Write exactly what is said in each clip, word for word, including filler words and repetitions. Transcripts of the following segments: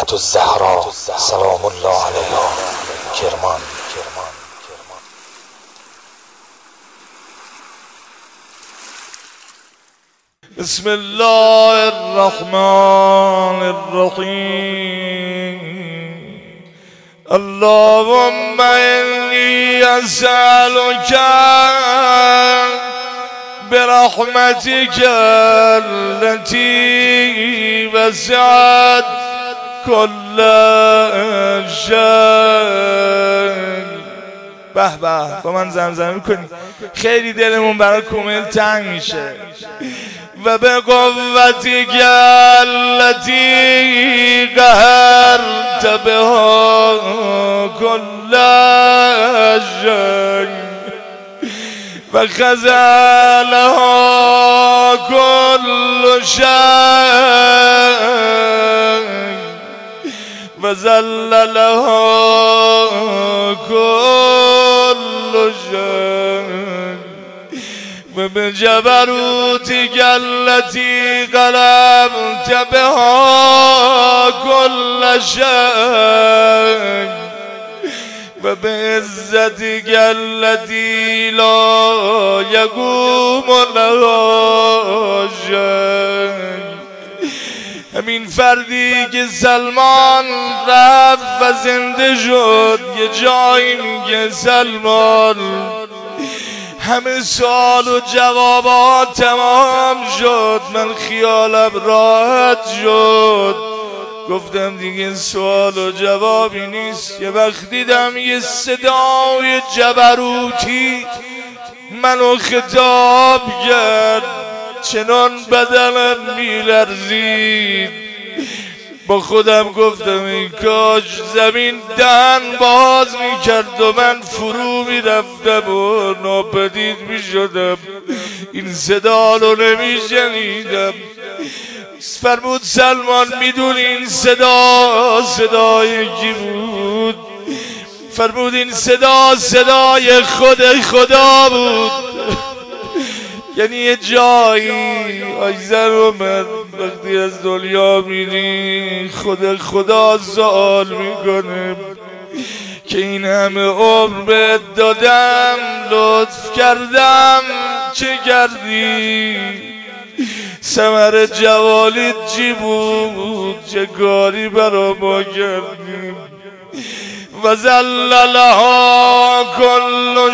فاطمة الزهراء سلام الله علیها کرمان. بسم الله الرحمن الرحیم. اللهم انی اسألک برحمتك التي وسعت كل شيء. به به با من زمزمه کنید، خیلی دلمون برای کومل تنگ میشه. و به قوتك التي قهرت بها كل شيء و خذلها كل شيء و ذللها كل شيء و بجبروتك التي غلبت بها كل شيء و بعزتك التي لا يقوم لها شيء. همین فردی که سلمان رفت و زنده شد، یه جایی میگه سلمان همه سوال و جوابات تمام شد، من خیالم راحت شد. گفتم دیگه سوال و جوابی نیست. یه وقت دیدم یه صدای جبروتی منو خطاب کرد، چنان بدنم میلرزید. با خودم گفتم این کاش زمین دهن باز میکرد و من فرو میرفتم و ناپدید میشدم، این صدا رو نمیشنیدم. فرمود سلمان میدونی این صدا صدای کی بود؟ فرمود این صدا صدای خود خدا بود. یعنی یه جایی آیزن و من وقتی از دنیا میری خود خدا سوال میکنه که این همه عمر بهت دادم، لطف کردم، چه کردی؟ ثمر جوالیت چی بود؟ چه کاری برا ما کردی؟ و ذللها كل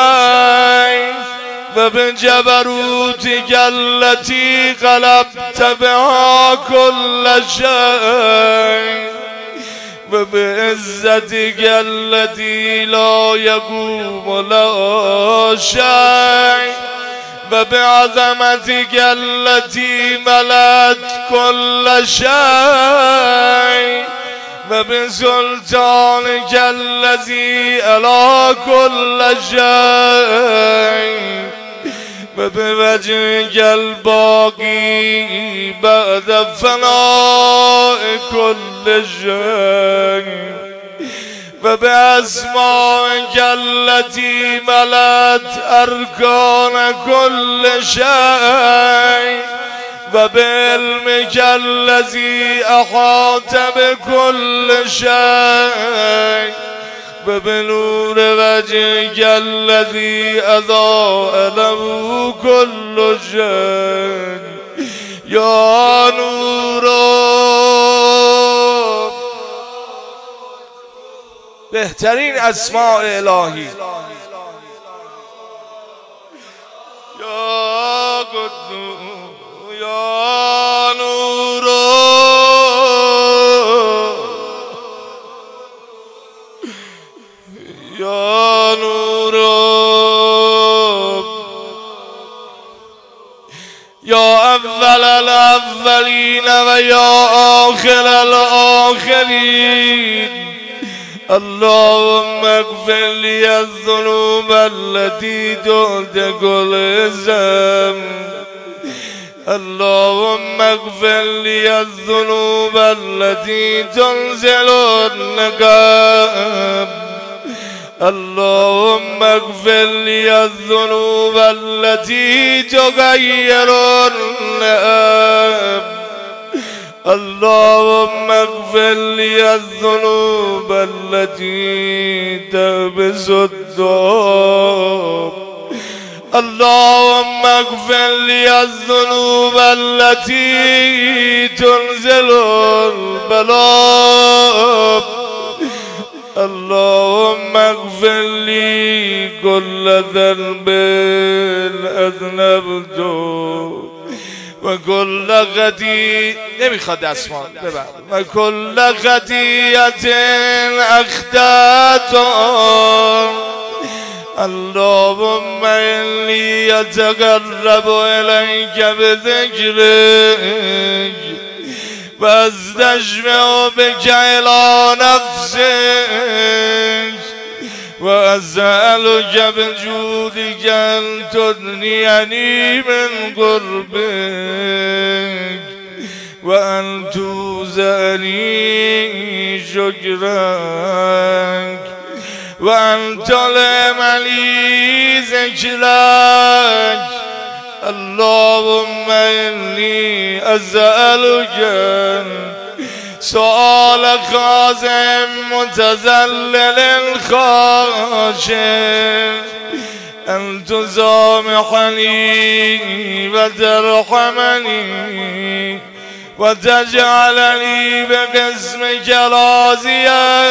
شيء و به جبروتك التي غلبت بها كل شيء و به عزتك التي لا يقوم لها شيء و به عظمتك التي ملأت كل شيء و به سلطانك الذي علی كل شيء و به وجهك الباقی بعد فناء كل شيء و به اسمائك التي ملأت ارکان كل شيء و به علمك الذي احاط بكل شيء و به نور وجهك الذي اضاء له كل شيء. یا نور بهترین اسماء الهی، یا قدوس یا نور یا نور یا اول الاولین و یا آخر الاخرین. اللهم اغفر لي الذنوب التي تعتق الذنب. اللهم اغفر لي الذنوب التي تنزل النقاب. اللهم اغفر لي الذنوب التي تغير النعم. اللهم اغفر لي الذنوب التي تحبس الدم. اللهم اغفر لي الذنوب التي تنزل البلاء. اللهم اغفر لي كل ذنب اذنبته وكل خطیئه نمیخواد دستمال ببر وكل خطیئه اخطأته. اللهم إني أتقرب إليك بذكرك وأستشفع بك إلى نفسك وأسألك بجودك أن تدنيني من قربك وأن توزعني شكرك وأن تلهم لي ذكرك. اللهم إني أسألك سؤال خازن متذلل خاشع أن تسامحني وترحمني وتجعلني بقسمك راضيا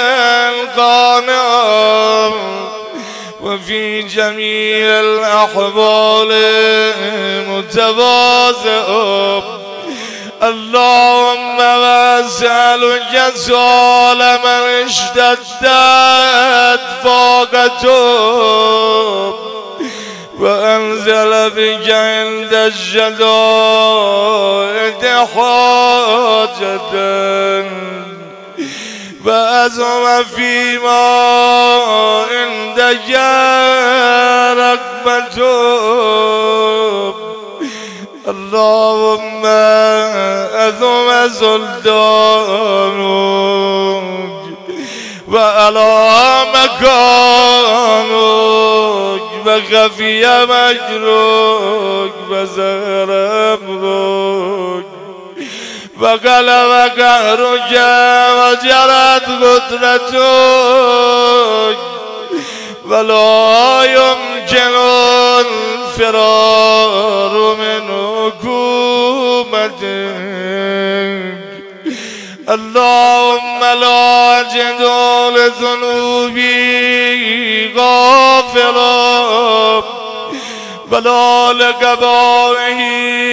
قانعا وفي جميع الأحوال متواضعا. اللهم وأسألك سؤال من اشتدت فاقته وأنزل بك عند الشدائد حاجة وأزم فيما عندك رغبته. اللهم أزم سلطانك وعلى مكانك وخفي مكرك وزهر أمرك وغلب قهرك وجرت قدرتك ولا يمكن الفرار من حكومتك. اللهم لا أجد لذنوبي غافرا ولا لقبائه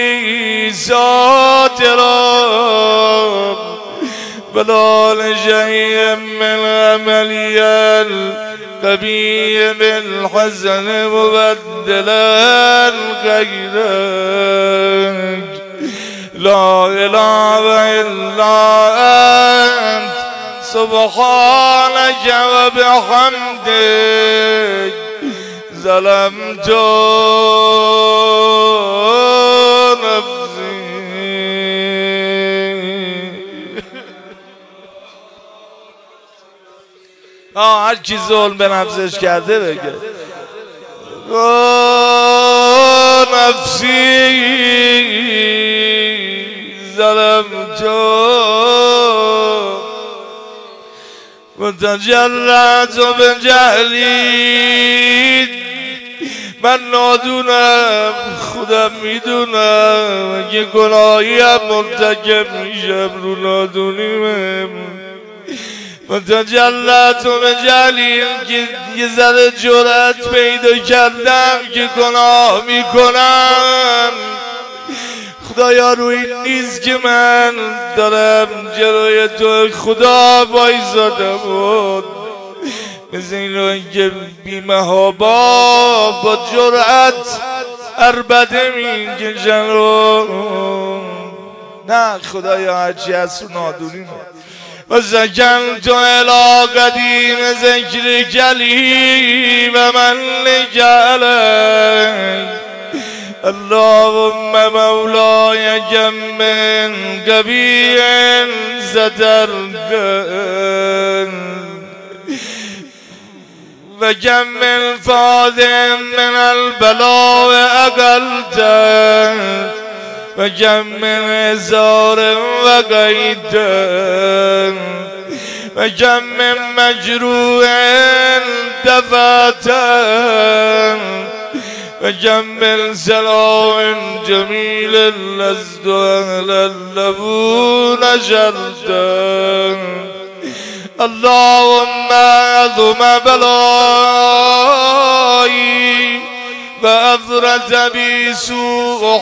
ساترا ولا لشيء من عملي القبيح بالحسن مبدلا غيرك. لا إله إلا أنت سبحانك وبحمدك ظلمت نفسي. آه هر کی ظلم به نفسش کرده بگه نفسی ظلمت و تجرعت بجهلی. من نادونم خودم میدونم اگه گناهی هم مرتکب میشم رو نادونیمم و تجرعت بجهلی که یه ذره جرأت پیدا کردم که گناه میکنم. خدایا روی این نیست که من دارم جلوی تو خدا وایساده بود مثل این روی که بیمهابا با جرأت عربده میکشن رو. نه خدایا هرچی هست رو نادونیم و سکنت الی قدیم ذکر کلی و من لجعلی. اللهم مولاي كم من قبيح سترك وكم من فاذ من البلاء أقلت و کم من هزار و قید و کم من مجروح دفعت و کم من سلام جمیل لست اهلا له نشرت اللهم عظم بلایی و اثرت بی سوء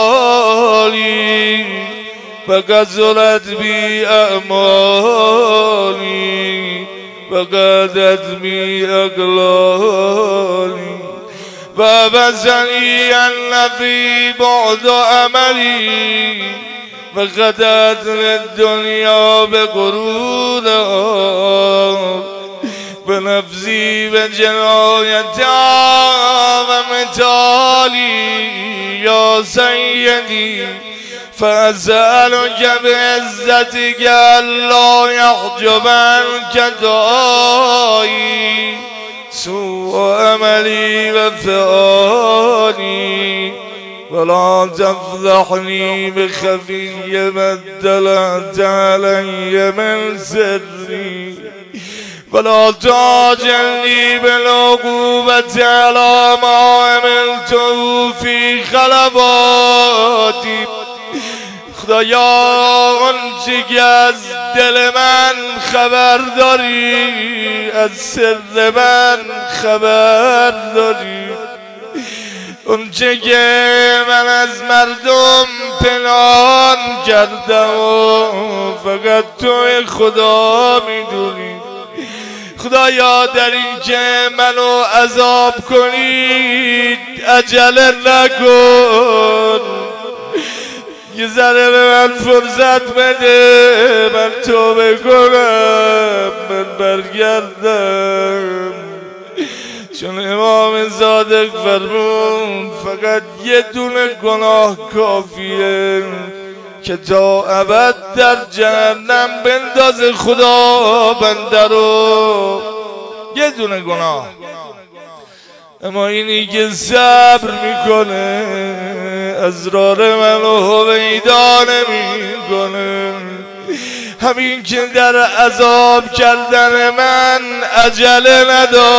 حالی و کثرت بی اعمالی و قدت بی اقلالی و بسنی ان فی بعد عملی و قدت للدنیا بغرورها به نفسی و جنایتها و متالی یا سیدی فاسألک بعزتک الا یحجب عنک دعایی سوء عملی و فعالی ولا تفضحني بخفي ما اطلعت علي من سري ولا تعجلني بالعقوبة على ما عملته في خلواتي خدایا آنچه که از دل من خبر داری از سر من خبر داری اونچه که من از مردم پنهان کردم و فقط تو خدا میدونی خدایا در این که منو عذاب کنید عجله نکن یه ذره به من فرصت بده من توبه کنم من برگردم چون امام صادق فرمود فقط یه دونه گناه کافیه که تا ابد در جهنم بندازه خدا بنده رو یه دونه گناه اما اینی که صبر میکنه اسرار منو هویدا نمیکنه همین که در عذاب کردن من عجله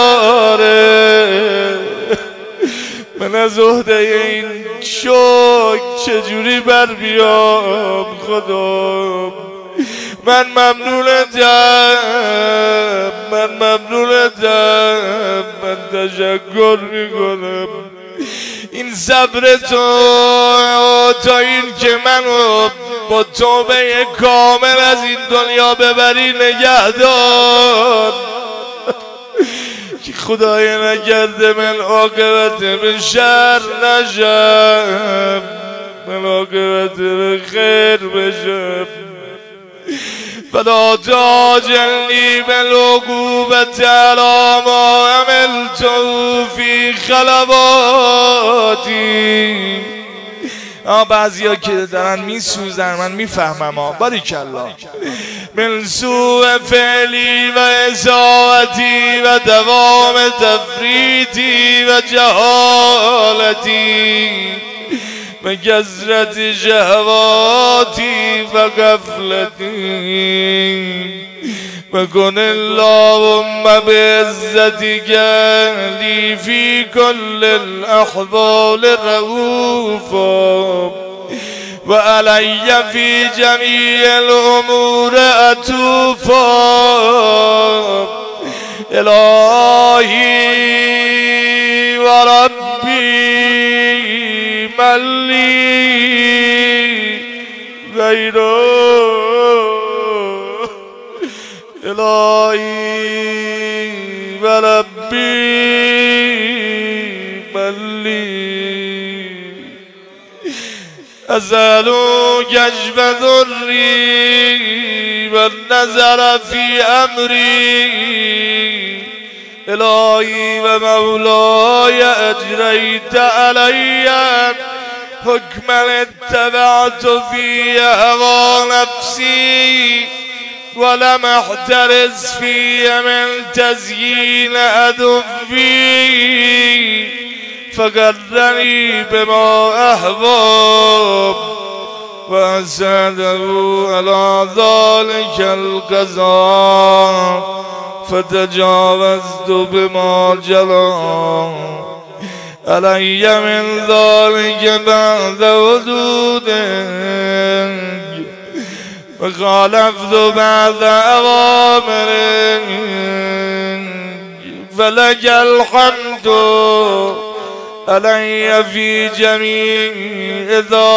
نداره من از عهده این شوک چجوری بر بیام خدا من ممنونتم من ممنونتم من تشکر میکنم این صبر تو تا این که منو با توبه کامل از این دنیا ببری نگهدار که خدای نکرده من عاقبت به شر نشم من عاقبت به خیر بشم فلا تعجلني بالعقوبة على ما عملت في خلواتي بعضی ها که دارن میسوزن من میفهمم ها باریکالله من سوء فعلی و اساءتی و دوام تفریطی و جهالتی و کثرت شهواتی و غفلتی و کن اللهم بعزتك لی فی کل الاحوال رؤوفا و علی فی جمیع الامور عطوفا الهی و ربی من لی غیره الهی و ربی من لی اسألو کشف ضری و النظر فی امری الهی و مولای اجریت علی حکما اتبعت فی هوا نفسی ولم احترز فی من تزیین عدوی فقرنی بما احباب وأسعده على ذلك القضاء فتجاوزت بما جرى علي من ذلك بعد وجودك وخالفت بعد أوامرك فلك الحمد علي في جميع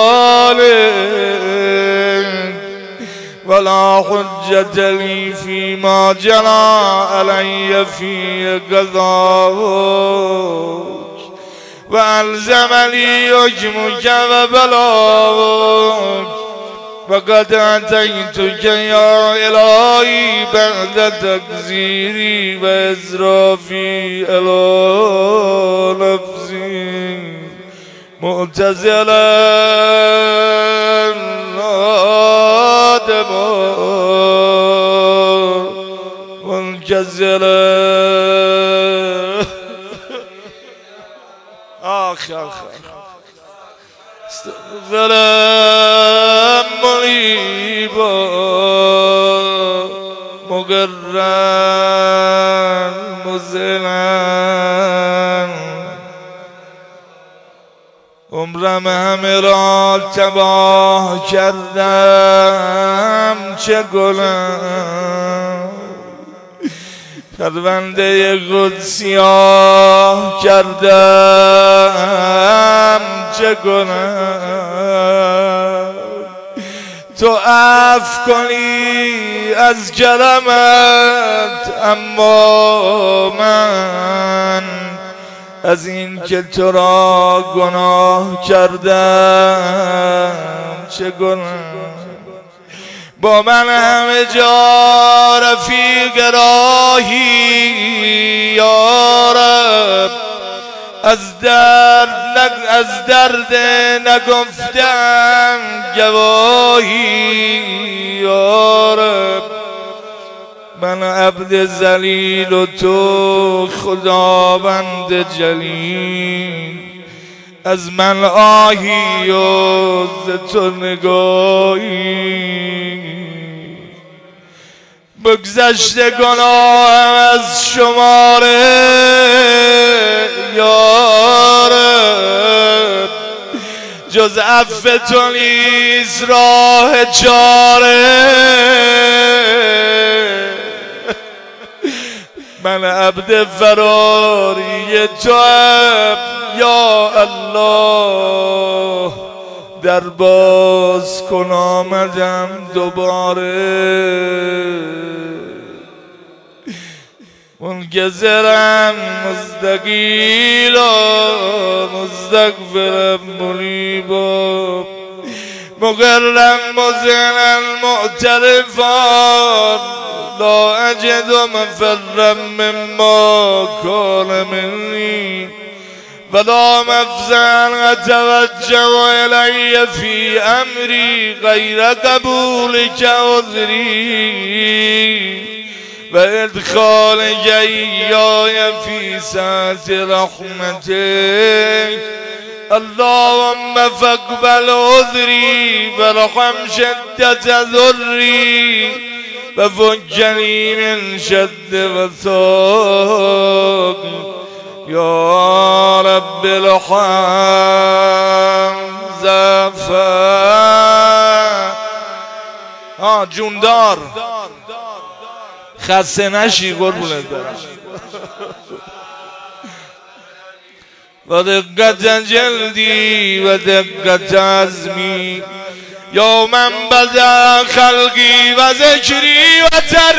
ذلك ولا حجة لي فيما جرى علي في قضاءك وألزمني حكمك وبلاغك فقد أتيتك يا إلهي بعد تكزيري وإسرافي على نفسي معتزلا آدما منكسلا آخ آخ استغفر مريبا مقرن مزلن عمرم همه را تباه کردم چه گلم پرونده خود سیاه کردم چه گناه تو عفو کنی از کرمت اما من از این که تو را گناه کردم چه گناه با من همه جا رفیق راهی یا رب از درد نگ... از درد نگفتم گواهی یا رب من عبد ذلیل و تو خداوند جلیل از من آهی و ز تو نگاهی بگذشته گناهم از شماره یا رب جز عفو تو نیست راه چاره من عبد فراری توام یا الله در باز کن آمدم دوباره منکسرم مستقیلا مستغفرم منیبا مقرم مذعنا معترفا لا اجد مفرا مما كان مني ولا مفزعا اتوجه الي في امري غير قبولك عذري وادخالك اياي في سعة رحمتك اللهم فاقبل عذري وارحم شدة ضري وفجني من شد وثاق يا رب الحمد زفا ها جوندار خسته نشی قربونت برم و دقت جلدی و دقت عزمی یا من بدا خلقی و ذکری و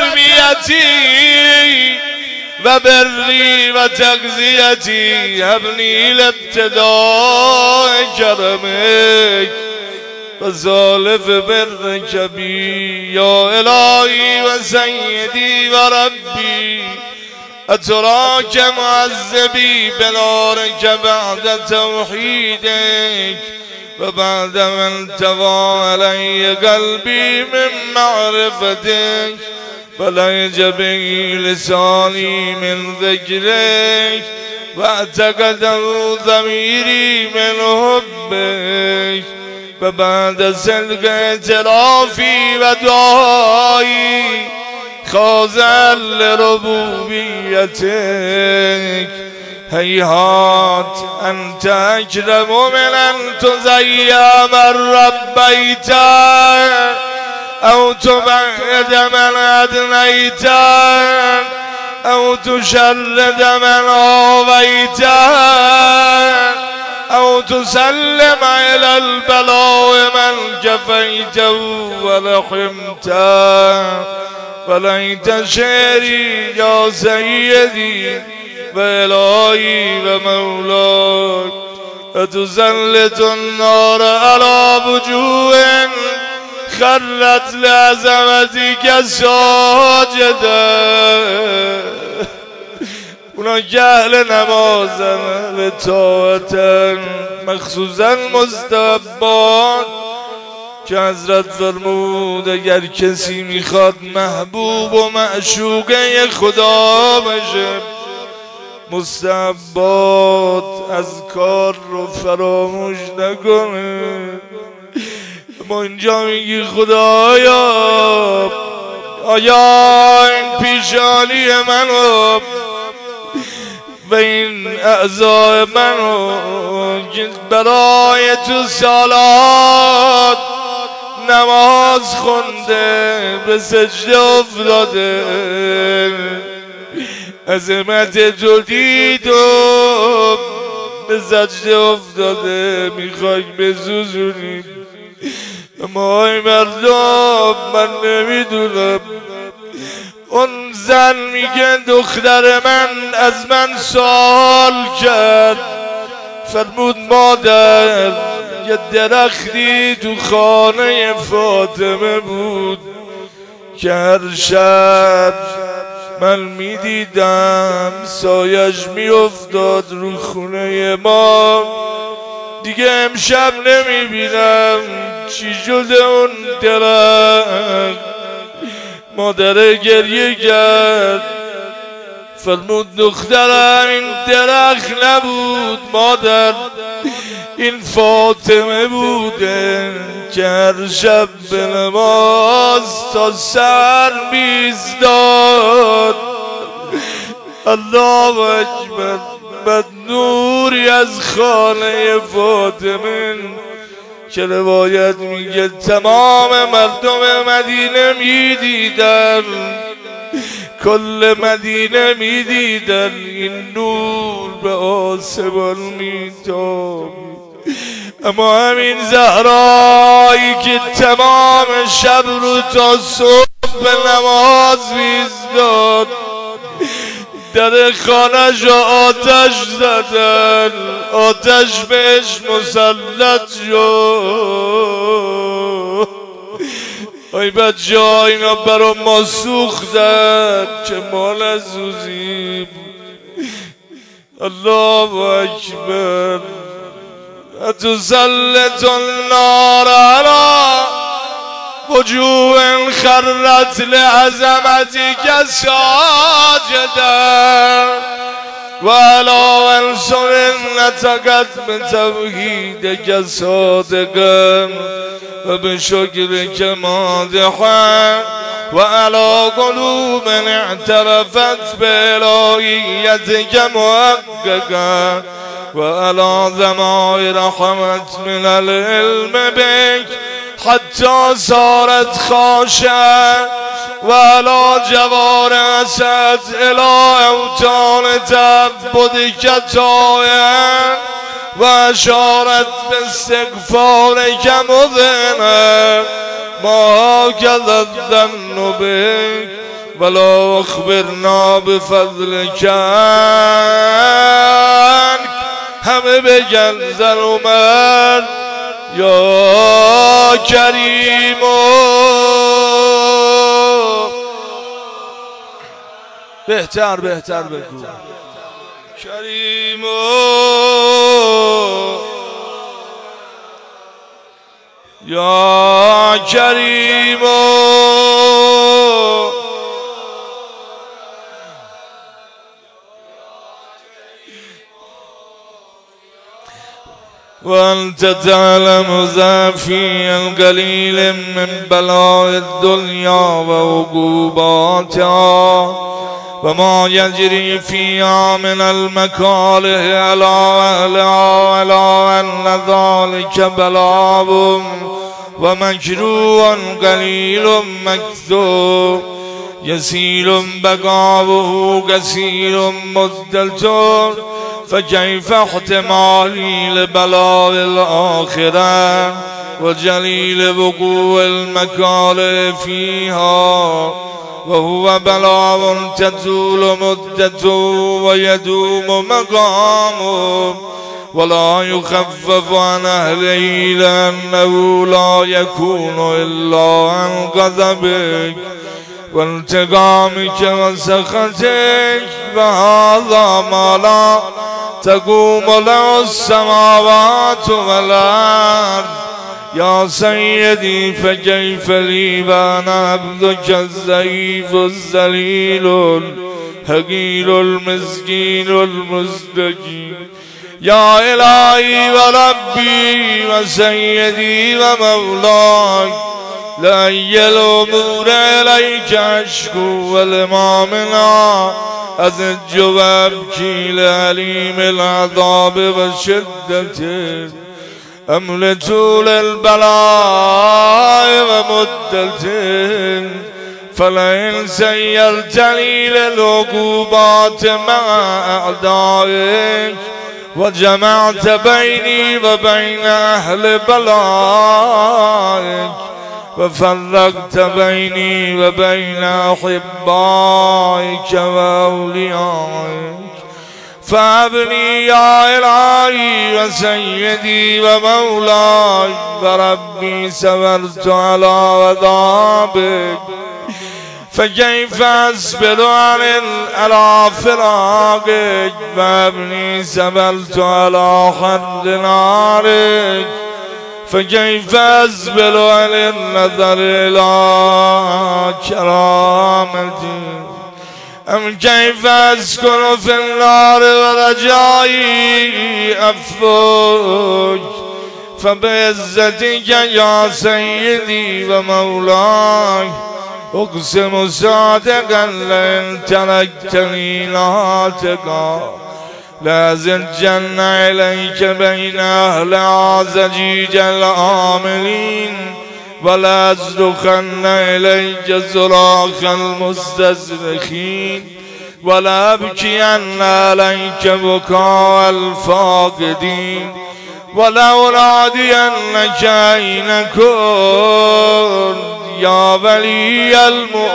تربیتی و بری و تغذیتی هبنی لابتداء کرمک و زالف برک بی یا الهی و سیدی و ربی اتراک معذبی بنارک بعد توحیدک و بعد من توا علی قلبی من معرفتک فلج به لسانی من ذکرک و اعتقده ضمیری من حبک و و بعد از صدق اعترافی و دعایی خاضع لربوبیتک هیهات انت اکرم من ان تضیع من ربیت او تبعد من ادنیت او تشرد من آویت او تسلم الى البلاء من كفيت ولحمت وليت شعري يا سيدي وإلهي ومولاي وتسلط النار على وجوه خرت لعظمتك ساجدا اونا که اهل نمازن اهل طاعتن مخصوصا مستحبات که حضرت فرمود اگر کسی میخواد محبوب و معشوقه خدا بشه مستحبات از کار رو فراموش نکنه. ما اینجا میگی خدایا آیا این پیشانی منو و این اعضای منو که برای تو سالات نماز خونده به سجده افتاده عظمت تو دید و به سجده افتاده میخوای بسوزونی اما ای مردم من نمیدونم. اون زن میگه دختر من از من سوال کرد فرمود مادر یه درختی تو خانه فاطمه بود که هر شب من میدیدم سایش میافتاد رو خونه ما دیگه امشب نمیبینم چی شده اون درخت. مادر گریه کرد فرمود دخترم این درخت نبود مادر این فاطمه بوده که هر شب به نماز تا سر میزداد. الله اکبر. بعد نوری از خانه فاطمه که روایت میگه تمام مردم مدینه میدیدن کل مدینه میدیدن این نور به آسمان میتابید. اما همین زهرایی که تمام شب رو تا صبح به نماز میزداد در خانه‌ش آتش زدن آتش بهش مسلط شد. ای بچه ها اینا برا ما سوختن که ما نسوزیم. الله اکبر. تسلط النار على وجوه خرت لعظمتك ساجدا وعلى انصر نتقت بتوحيدك صادقا وبشكرك مادحا وعلى قلوب اعترفت بإلهيتك محققا وعلى ضمائر حمت من العلم بك حتى صارت خاشعة وعلى جوارح سعت إلى أوطان تعبدك طائعا وأشارت باستغفارك مذعنا ما هكذا الظن بك ولا أخبرنا بفضلك عنك. همه بگن زن و مرد یا کریم بهتر بهتر بگو کریم یا کریم وأنت تعلم ذا في القليل من بلاء الدنيا وعقوباتها وما يجري فيها من المكاره على أهلها على أن ذلك بلاء ومكروه قليل مكتوب يسير بقاؤه كثير مدلتر فكيف احتمالي لبلاء الآخرة وجليل وقوع المكاره فيها وهو بلاء تطول مدته ويدوم مقامه ولا يخفف عن أهله لأنه لا يكون إلا عن غضبك وانتقامك وسخطك فهذا ما لا تقوم له السماوات والأرض يا سيدي فكيف لي وأنا عبدك الضعيف الذليل الهقيل المسكين المستكين يا إلهي وربي وسيدي ومولاي لأي الأمور إليك أشكو والإمامنا أزج وأبكي لأليم العذاب وشدته أمل طول البلاء ومدته فلئن سيرتني للعقوبات مع أعدائك وجمعت بيني وبين أهل بلائك وفرقت بيني وبين أحبائك وأوليائك فابني يا إلهي وسيدي ومولاي وربي صبرت على عذابك فكيف أصبر عن على فراقك فابني صبرت على حر نارك فكيف أصبر عن النظر إلى كرامتك أم كيف أسكن في النار ورجائي أفوج فبعزتك يا سيدي ومولاي أقسم صادقا لئن تركتني لا تقع لأزجن إليك بين أهل عزجيج العاملين ولا أصرخن إليك صراخ المستصرخين ولا أبكين عليك بكاء الفاقدين ولا أنادينك أين كنت يا ولي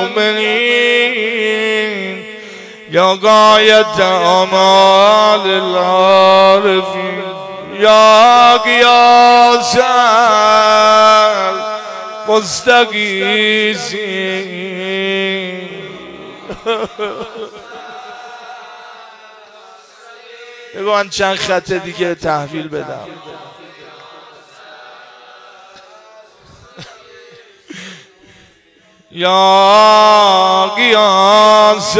المؤمنين يا غاية أمال العارفين يا قياس مستغيثين بگو من چند خط دیگه تحویل بدم یا قیاس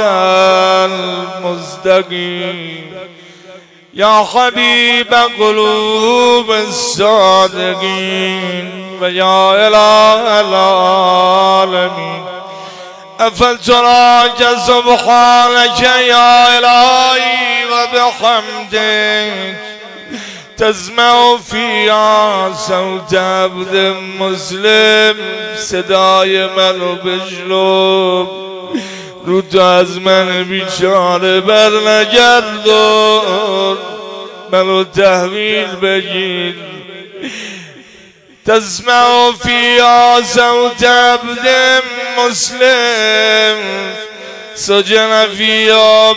المصدقین یا حبیب قلوب الصادقین و یا اله العالمین افلتراک سبحانک یا الهی و بحمدک تسمع فيها صوت عبد مسلم صدای منو بشنو رو تو از من بیچاره بر نگردون منو تحویل بگیر تسمع فيها صوت عبد مسلم سجن فيها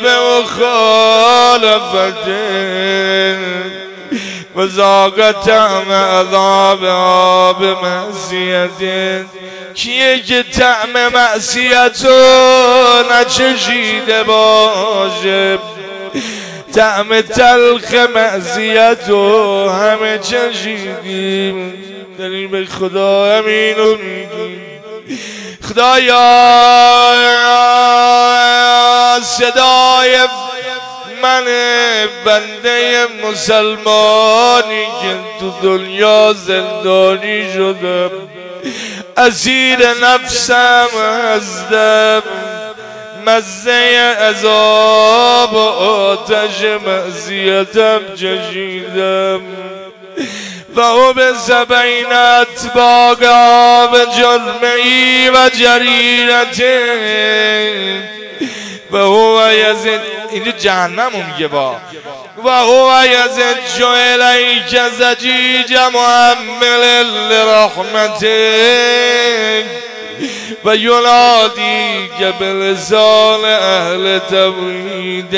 بمخالفته وذاق طعم عذابها بمعصیته کیه که طعم معصیتو نچشیده باشه طعم تلخ معصیتو همه چشیدیم داریم به خدا امینو میگیم خدایا صدای من بنده مسلمانی که تو دنیا زندانی شدم، اسیر نفسم هستم، مزه عذاب و آتش معصیتم چشیدم و او به سبعین اتباقا به جرمی و جریرته و هو یزد، اینجا جهنم رو میگه با و هو یزد جو الیک زجیج محمل لرحمته و ینادی که به لسان اهل توحید.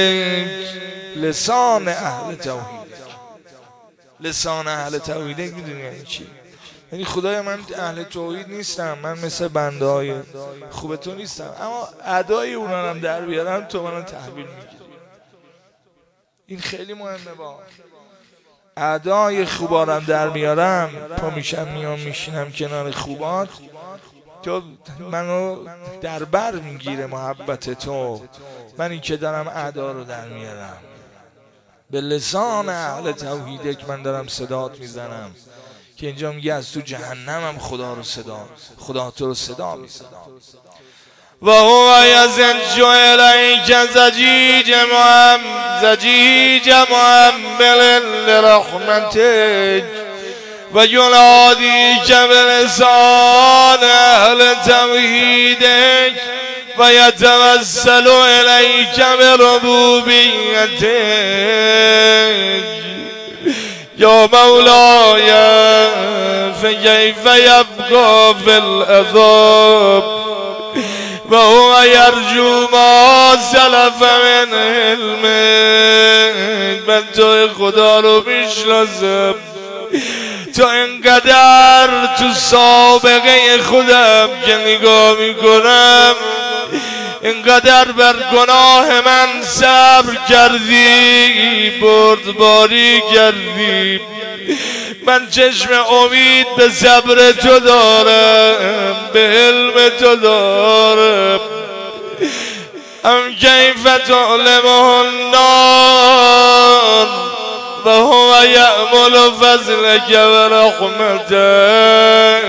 لسان اهل توحید، لسان اهل توحید میدونی یعنی چی؟ یعنی خدای من اهل توحید نیستم، من مثل بنده های خوب تو نیستم، اما ادای اونا هم در بیارم تو منو تحویل میگیری. این خیلی مهمه. با ادای خوبارم در میارم، پا میشم میام میشینم کنار خوبات، تو منو در بر میگیره محبت تو. من این که دارم ادا رو در میارم به لسان اهل توحیده که من دارم صدات میزنم که اینجا میگه از تو جهنمم خدا رو صدا، خدا تو رو صدا میزنم. و هو یزج الیک زجیج محمل زجیج محمل لرحمتک و ینادی که به لسان اهل توحیدک و یتوسل الیک به ربوبیتک یا مولای فکیف یبقی فی العذاب و هو یرجو ما سلف من علمک. من تو خدا رو میشناسم، تو انقدر تو سابقه خودم که نگاه میکنم، انقدر بر گناه من صبر کردی، بردباری کردی. من چشم امید به صبر تو دارم، به علم تو دارم. ام کیف تعلمه النار و هو یأمل فضلک و رحمتک.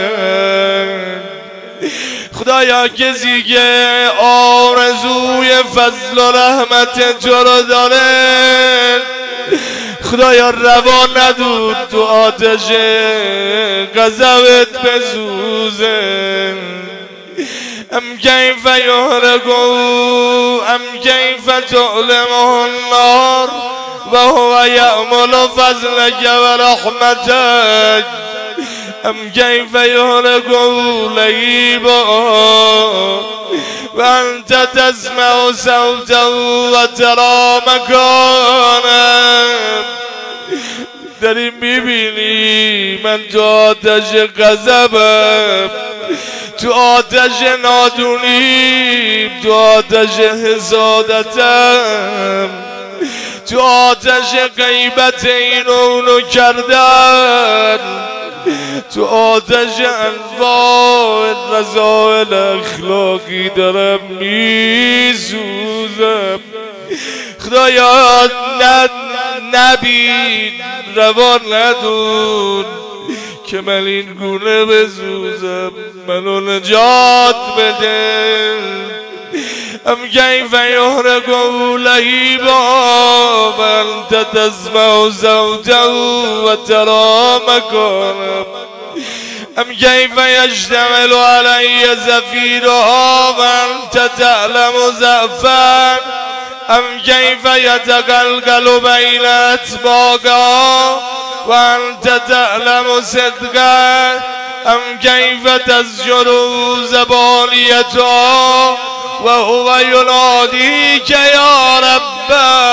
خدایا کسی که آرزوی فضل و رحمت تو رو داره، خدایا روا ندود تو آتش غضبت بسوزه. ام کیف یهرقو ام کیف تعلمه النار و هو یأمل فضلک و رحمتک. ام کیف یهرقو لهیبا و انت تسمع صوته و ترا مکانه. داری میبینی من تو آتش غضبم، تو آتش نادونیم، تو آتش حسادتم، تو آتش غیبت اینو اونو کردن، تو آتش انواع رذائل اخلاقی دارم میسوزم. خدایا ند نبین، روا ندون که من این گونه بسوزم، منو نجات بده. ام کیف یهرقو لهیبا و انت تسمع صوته و ترا مکانه. ام کیف یشتمل علی زفیرها و انت تعلم ضعفا. ام کیف یتقلقل بین اطباقها و انت تعلم صدقا. ام کیف تزجر زبانیتها و هو ینادیک یا رب.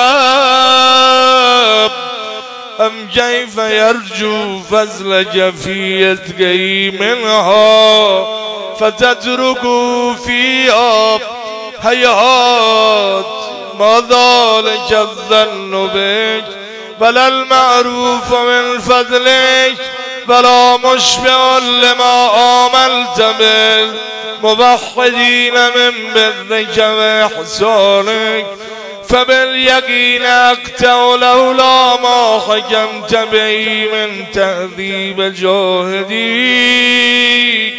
ام کیف یرجو فضلک فی اتقی منها فتترکو فیها حیات. ما ذلک الظن بک ولا المعروف من فضلک ولا مشبع لما آملت بالموحدین من برک و احسانک. فباليقين أقطع لولا ما حكمت به من تهذيب جاهديك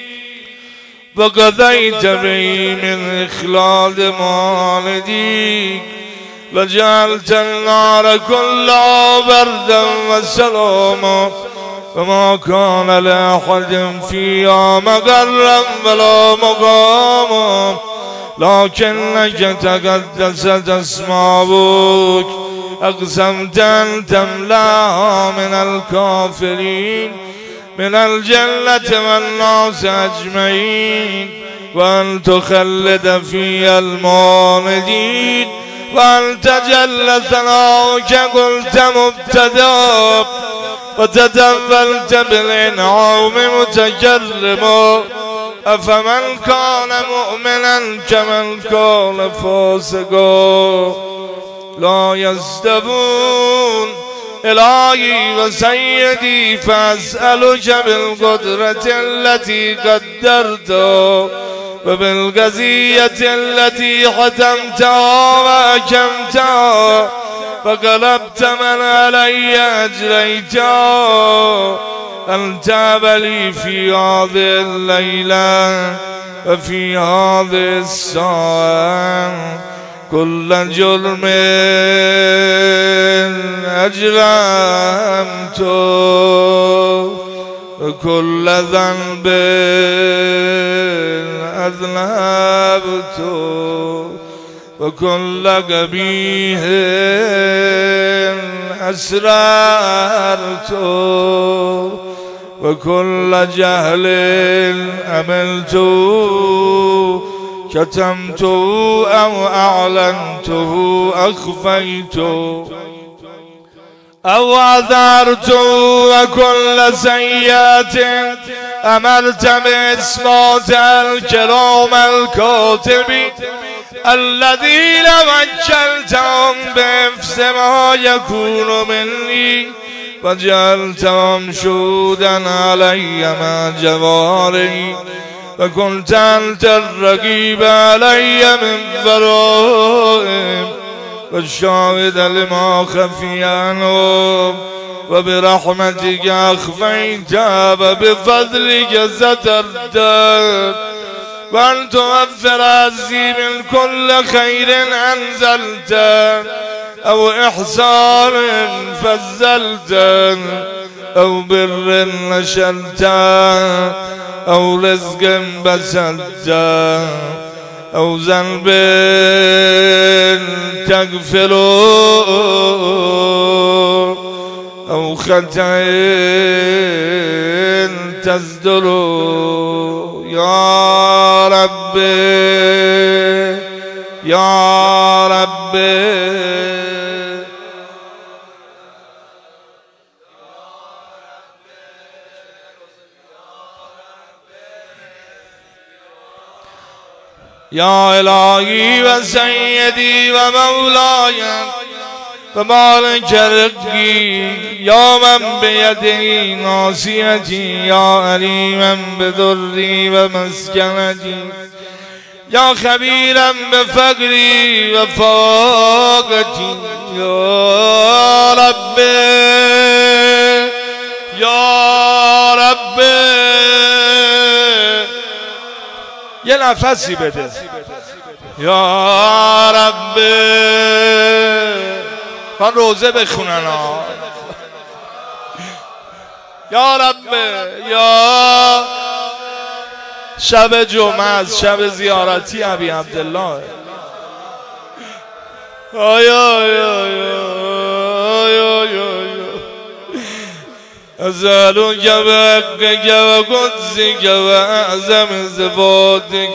وقضيت به من إخلاد مالديك لجعلت النار كلها بردا وسلاما وما كان لأحد فيها مقرا ولا مقاما لكنك تقدست أسماؤك أقسمت أن تملأها من الكافرين من الجنة والناس أجمعين وأن تخلد فيها المالدين وأن تجل ثناؤك قلت مبتدأ وتتولت بالإنعام متكرما أفمن كان مؤمنا كمن كان فاسقا لا يستوون إلهي وسيدي فأسألك بالقدرة التي قدرتها وبالقضية التي حتمتها وأكمتها فقلبت من علي أجريتها أن تاب لي في هذه الليلة وفي هذه الساعة كل جرم أجرمته وكل ذنب أذنبته وكل قبيح أسررته وكل جهل عملته كتمته أو أعلنته أخفيته أو أظهرته وكل سيئة أمرت بإثبات الكرام الكاتبين الذين وكلتهم بحفظ ما يكون مني وجعلتهم شهودا علي مع جواري وكنت أنت الرقيب علي من ورائهم والشاهد لما خفي عنهم وبرحمتك أخفيت وبفضلك سترت وأن توفر عزي من كل خير أنزلت أو إحسان فزلت أو بر نشرت أو رزق بسلت أو ذنب تغفر أو خطأ تزدر يا ربي يا ربي يا إلهي وسيدي ومولاي ومالك رزقي يا من بيده ناصيتي يا عليما بضري ومسكنتي يا خبيرا بفقري وفاقتي يا ربي يا ربي یه نفسی بده یا ربی من روزه بخونن ها یا ربی یا شب جمعه از شب زیارتی ابی عبدالله آیا آیا آیا آیا أسألك بحقك وقدسك وأعظم صفاتك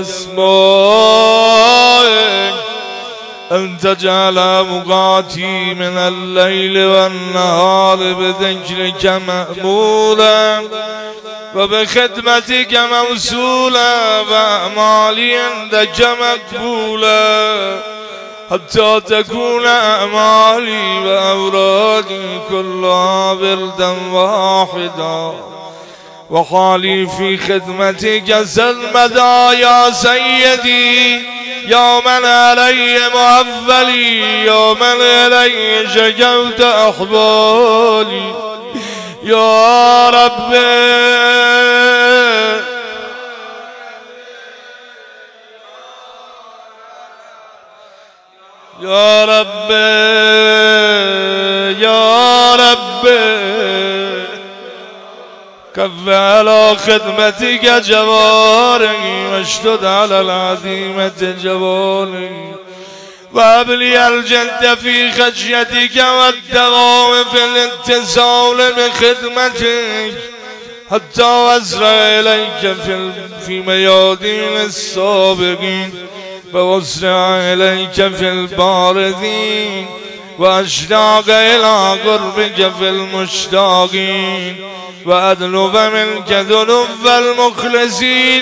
وأسمائك أن تجعل أوقاتي من الليل والنهار بذكرك مأمولا وبخدمتك موصولا وأعمالي عندك مقبولا حتى تكون أعمالي وأورادي كلها بردا واحدا وحالي في خدمتك سرمدا يا سيدي یا من علی معولی یا من علی شکوت احوالی یا رب یا رب یا رب كف على خدمتك جواري واشدد على العزيمة جواري وهب لي الجد في خشيتك والدوام في الاتصال بخدمتك حتى أسرع إليك في في ميادين السابقين وأسرع إليك في البارزين وأشتاق إلى قربك في المشتاقين وأدنب منك ذنوب المخلصين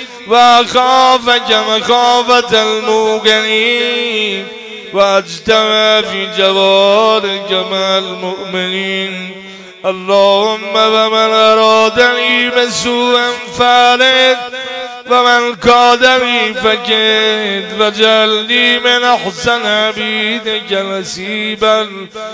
وأخافك مخافة الموقنين وأجتمع في جوارك مع المؤمنين اللهم ومن أرادني بسوء فارد ومن كادني فكيد واجعلني من أحسن عبيدك نصيبا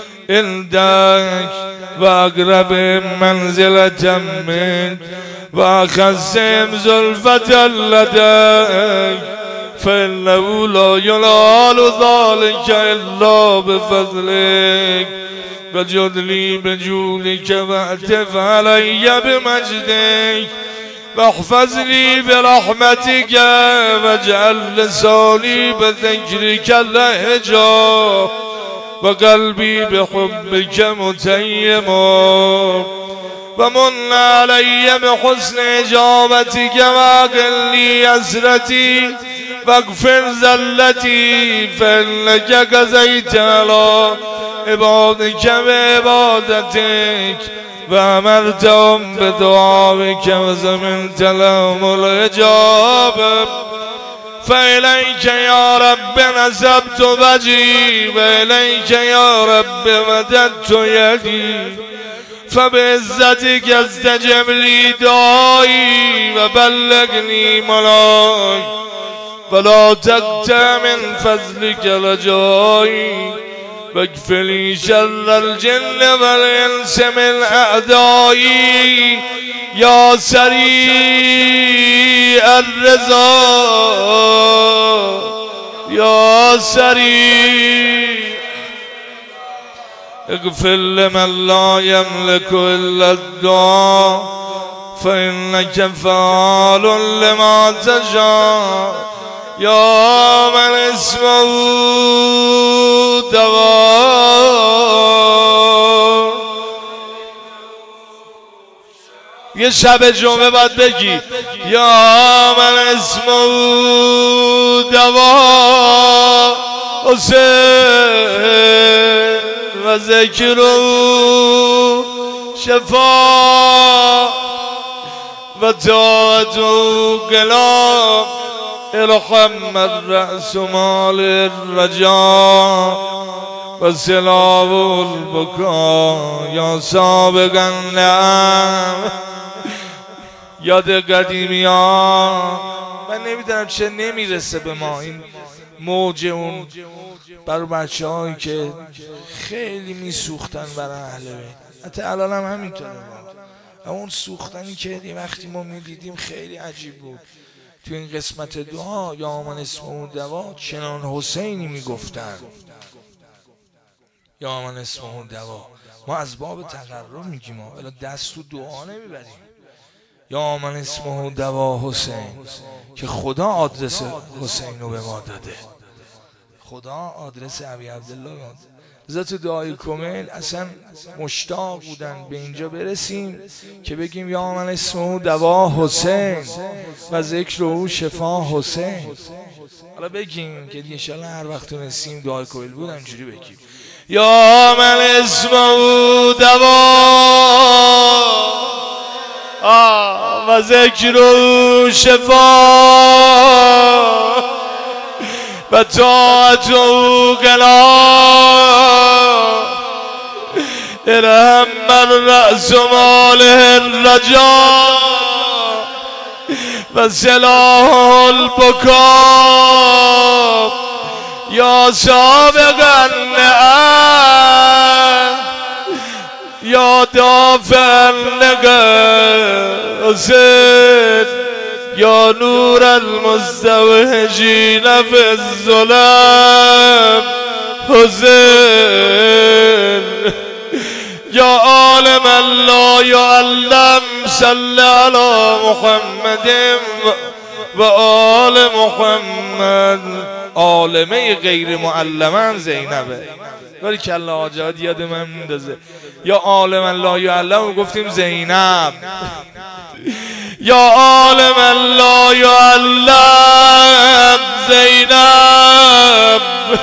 عندك وأقرب منزلة منك وأخزم زلفة لديك فإنه لا ينال ذلك إلا بفضلك وجد لي بجودك واعتف علي بمجدك واحفظني برحمتك واجعل لساني بذكرك لهجا وقلبي بحبك متيما ومن علي بحسن إجابتك واقل لي أسرتي واغفر زلتي فإنك قضيت على عبادك بعبادتك وأمرتهم بدعائك وزمنت لهم الإجابة فإليك يا رب نسبت وجهي وإليك يا رب مددت يدي فبعزتك استجب لي دعائي وبلغني مناي ولا تقطع من فضلك رجائي واكف لي شر الجن والإنس من أعدائي يا سريع الرضا يا سريع اغفر لمن لا يملك إلا الدعاء فإنك فعال لما تشاء يا من اسمه دوا یه شب جمعه باید بگی یا من اسمه دوا حسین و ذکر شفا و طاعت قلاب ارحم الرأس مال الرجاء و سلاب البکا یا سابق النعم یاد قدیمی ها. من نمیدونم چه نمیرسه به ما این موج اون برای بچه هایی که خیلی میسوختن برای اهل بیت. حتی الان هم همینطوره. اون سوختنی که وقتی ما میدیدیم خیلی عجیب بود. تو این قسمت دعا یا من اسمه دوا چنان حسینی میگفتن یا من اسمه دوا. ما از باب تقرب میگیم ولی دست تو دعا نمیبریم. یا من اسمه دوا حسین که خدا آدرس حسین رو به ما داده. خدا آدرس ابی عبدالله داده. ذات دعای کمیل اصلا مشتاق بودن به اینجا برسیم که بگیم یا من اسمه دوا حسین و ذکر او شفا حسین. حالا بگیم که انشالله هر وقت تونستیم دعای کمیل بود اینجوری بگیم یا من اسمه دوا و ذکر او شفا و طاعت او قلاب ارحم من رأس مال الرجا و سلاح البکا یا سابق النعم یا دافع النقاصد یا نور المستوحشین فی الظلم حسین یا عالم لا یعلم صل علی محمد و آل محمد. عالمه غیر معلمن زینبه، ولی کلا آجاد یاد من میندازه. یا عالم لا یعلم گفتیم زینب، یا عالم لا یعلم زینب.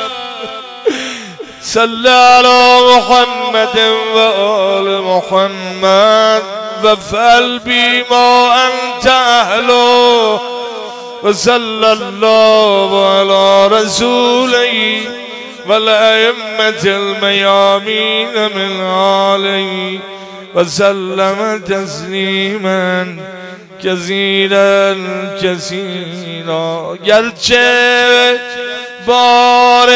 صل علی محمد و آل محمد و فعل بی ما انت اهلو و صلی الله علی رسوله و الائمة المیامین من آله و سلم تسلیما کثیرا کثیرا. گرچه بار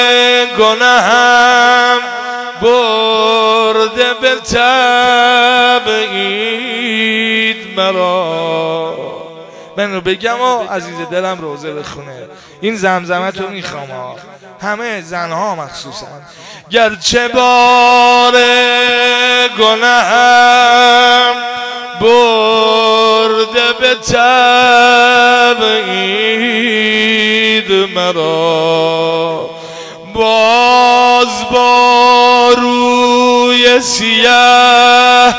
گناهم برده به تبعید مرا. من رو بگم و عزیز دلم روزه بخونه، این زمزمت رو میخوام، همه زنها مخصوصا. گرچه بار گناهم برده به تبعید مرا، باز با روی سیاه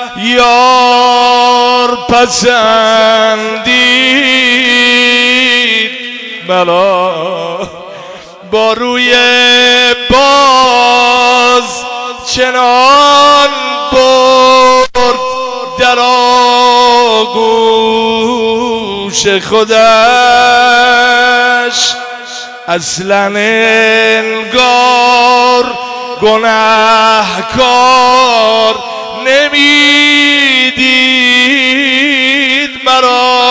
یار پسندید مرا، با روی باز چنان برد در آغوش خودش، اصلا انگار گناهکار نمیدید مرا.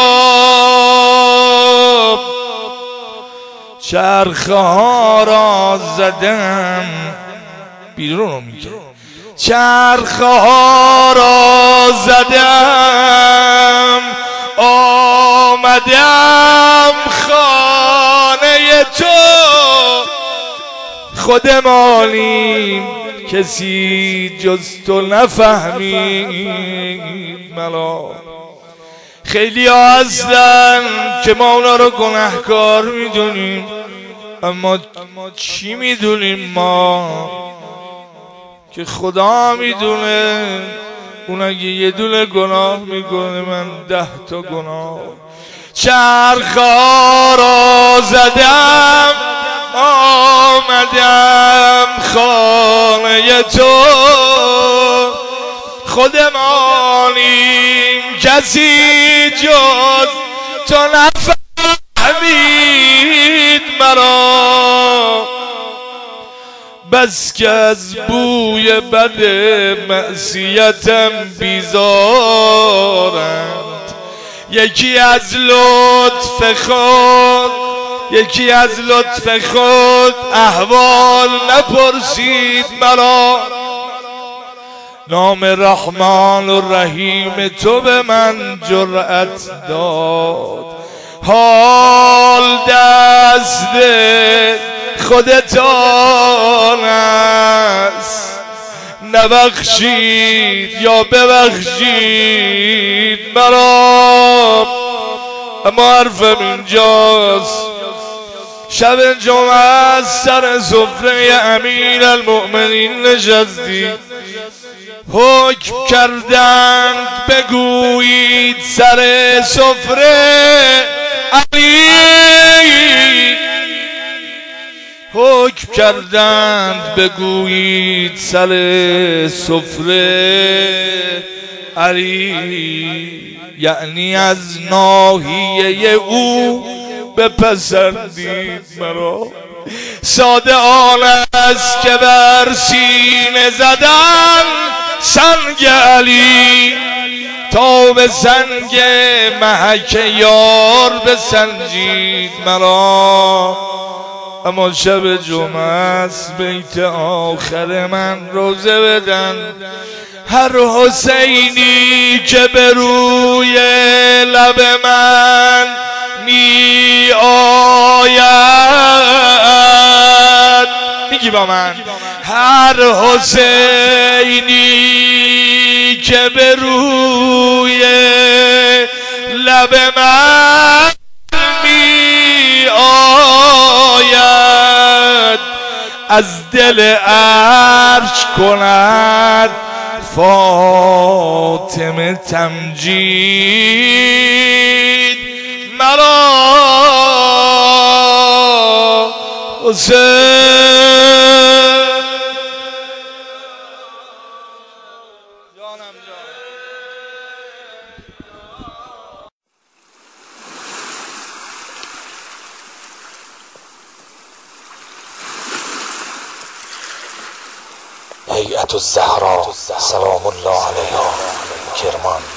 چرخه ها را زدم بیرون رو میگه، چرخه ها را زدم آمدم خانه تو، خود مالیم کسی جز تو نفهمید ملا. خیلی ها هستن که ما اونا رو گناهکار میدونیم، اما چی میدونیم ما که خدا میدونه اون اگه یه دونه گناه میکنه من ده تا گناه. چرخا را زدم آمدم خانه تو، خود مانیم کسی جز تو نفهمید مرا. بس که از بوی بد معصیتم بیزارند، یکی از لطف خود یکی از لطف خود احوال نپرسید مرا. نام رحمان و رحیم تو به من جرأت داد، حال دست خودتان است، نبخشید یا ببخشید مرا. اما حرفم اینجاست، شب جمعه سر سفره امیر المؤمنین نشستی، حکم کردند بگویید سر سفره علی، حکم کردند بگویید سر سفره علی، یعنی از ناحیه او بپسندید مرا. ساده آن است که بر سینه زدن سنگ علی، تا به سنگ محک یار بسنجید مرا. اما شب جمعه است بیت آخر من روزه بدن. هر حسینی که به روی لب من می آید، میگی با من؟ هر حسینی که به روی لب من می آید، از دل عرش کند فاطمه تمجید مرا. حسین هیئت الزهرا سلام الله علیها، کرمان.